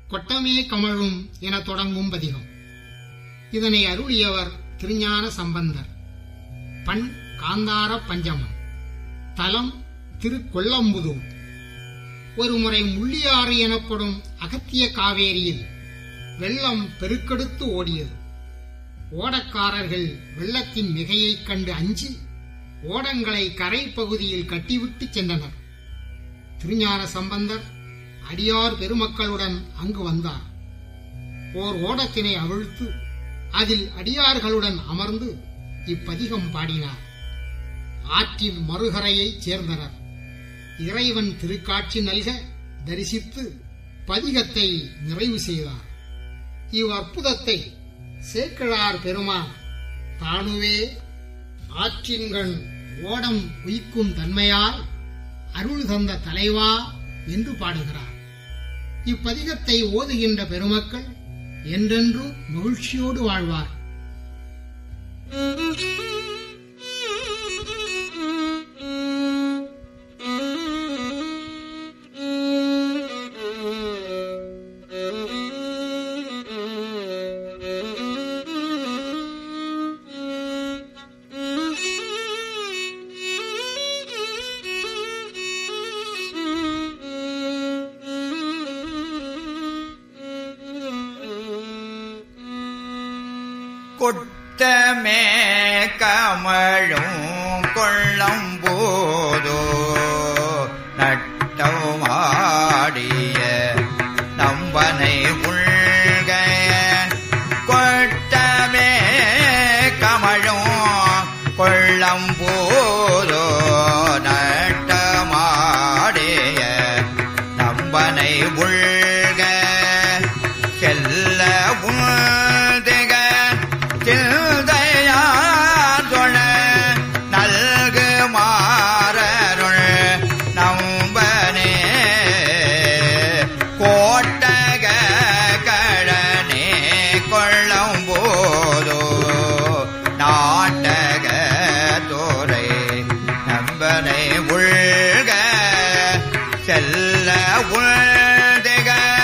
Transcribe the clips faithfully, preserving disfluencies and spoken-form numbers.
கொட்டமே கமழும் என தொடங்கும் பதிகம். இதனை அருளியவர் திருஞான சம்பந்தர். பண் காந்தார பஞ்சமம். தலம் திருக்கொள்ளம்புதூர். ஒருமுறை முள்ளியாறு எனப்படும் அகத்திய காவேரியில் வெள்ளம் பெருக்கெடுத்து ஓடியது. ஓடக்காரர்கள் வெள்ளத்தின் மிகையைக் கண்டு அஞ்சி ஓடங்களை கரை பகுதியில் கட்டிவிட்டு சென்றனர். திருஞான சம்பந்தர் அடியார் பெருமக்களுடன் அங்கு வந்தார். ஓர் ஓடத்தினை அவிழ்த்து அதில் அடியார்களுடன் அமர்ந்து இப்பதிகம் பாடினார். ஆற்றின் மறுகரையைச் சேர்ந்தனர். இறைவன் திருக்காட்சி நல்க தரிசித்து பதிகத்தை நிறைவு செய்தார். இவ் அற்புதத்தை சேக்கிழார் பெருமான் தானுவே ஆற்றின்கண் ஓடம் உயிக்கும் தன்மையால் அருள் தந்த தலைவா என்று பாடுகிறார். இப்பதிகத்தை ஓதுகின்ற பெருமக்கள் என்றென்றும் மகிழ்ச்சியோடு வாழ்வார். கொட்டமே கமழும் கொள்ளம்போதோ நட்டமாடிய நம்பனை உள்க. கொட்டமே கமழும் கொள்ளம்போதோ நட்டமாடிய நம்பனை உள்க. செல்ல உள்திக சிந்தையாதொழ நல்கு மாறருள் நம்பனே. கோட்டக கடனே கொள்ளம்போதோ நாட்டக தோரை நம்பனை உள்க. செல்ல உள்திக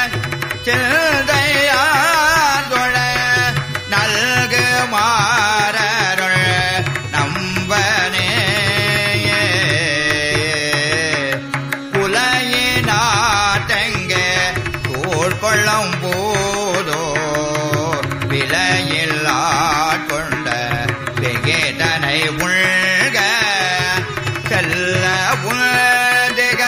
சிந்தையாதொழ நல்கு மாறருள் நம்பனே. புலையினாட்டெங்க தோள் கொள்ளம்போதோ விலையில்லா கொண்ட வெகேதனை உள்க. செல்ல உள்திக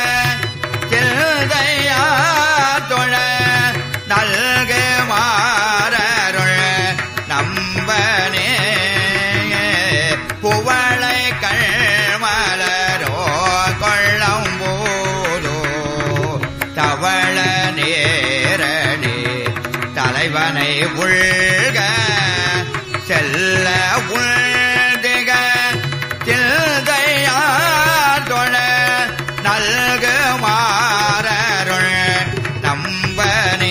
சிந்தையாதொழ நல்கு மாறருள் நம்பனே. புவளை கள்மலரோ கொள்ளம்போதோ தவள நேரணி தலைவனை உள்க. செல்ல உள்திக சிந்தையாதொழ நல்கு மாறருள் நம்பனே.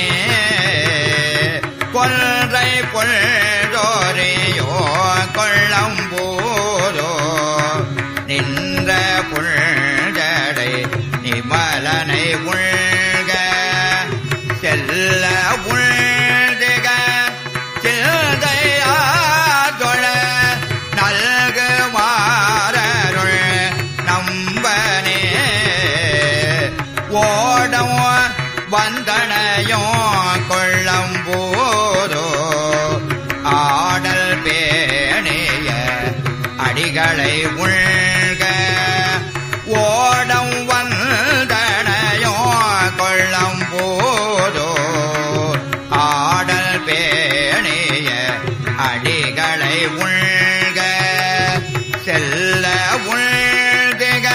கொன்றை பொல்தோரையோ கொள்ளம்போதோ நின்ற புல்ஜடை நிமலனை உள்க. செல்ல உள்திக சிந்தையாதொழ நல்கு மாறருள் நம்பனே. ஓடம் வந்தனையோ கொள்ளம்போதோ ஆடல் பேணிய அடிகளை உள்க. ஓடம் வந்தனையோ கொள்ளம்போதோ ஆடல் பேணிய அடிகளை உள்க. செல்ல உள்திக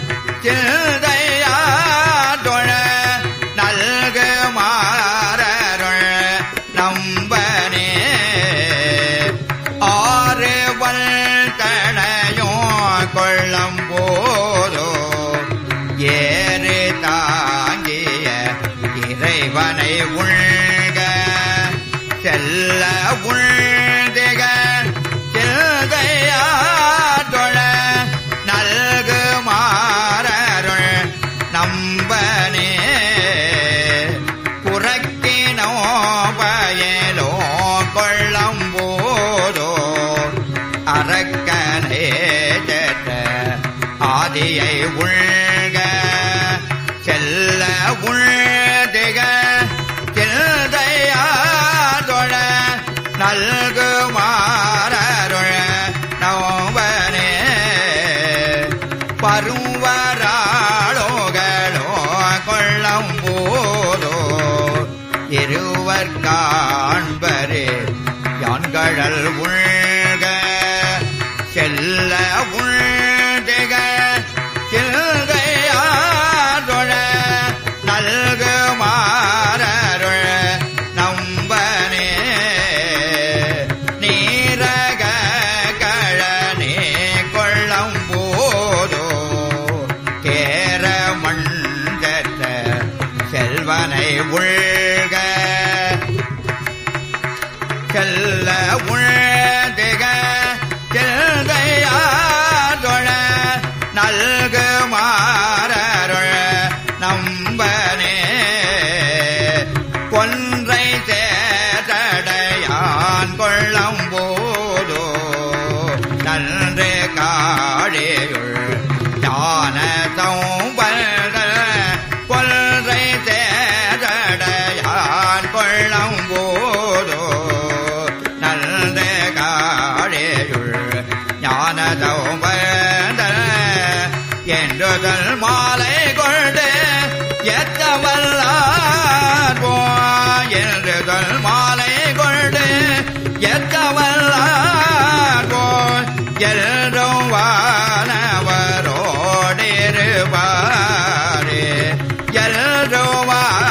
சிந்தையாதொழ நல்கு மாறருள் நம்பனே. ஆறு வல்கணையோ கொள்ளம்போதோ ஏறு தாங்கிய இறைவனை உள்க. செல்ல உள்திக சிந்தையாதொழ நல்கு மாறருள் நம்பனே. புறக்கின உள்திக சிந்தையாதொழ நல்குமாரருள் நோவனே பருவராளோகளோ கொள்ளம் போதோ இருவர் காண்பரே யான்கழல் உள்க செல்ல உள்திக சிந்தையாதொழ நல்குமாரருள் நம்பனே நீரக கழனே கொள்ளம் போதோ கேர மண்டற்ற செல்வனை உள்க செல்ல உள்திக சிந்தையாதொழ நல்குமாரருள் நம்பனே கொன்றை சேதடையான் கொள்ளம் போதோ நன்று காழேயுள் ஞான சௌபல்க கொன்றை சேதடையான் கொள்ளம் போதோ நன்று காழேயுள் ஞான சௌபல்க என்றுதல் மாலை கொண்டு எத்தவல்லார் போய் என்றுதல் மாலை கொண்டு எத்தவல்லார் போய் எல்லும் வானவரோடிருப்பாரே எல்லும்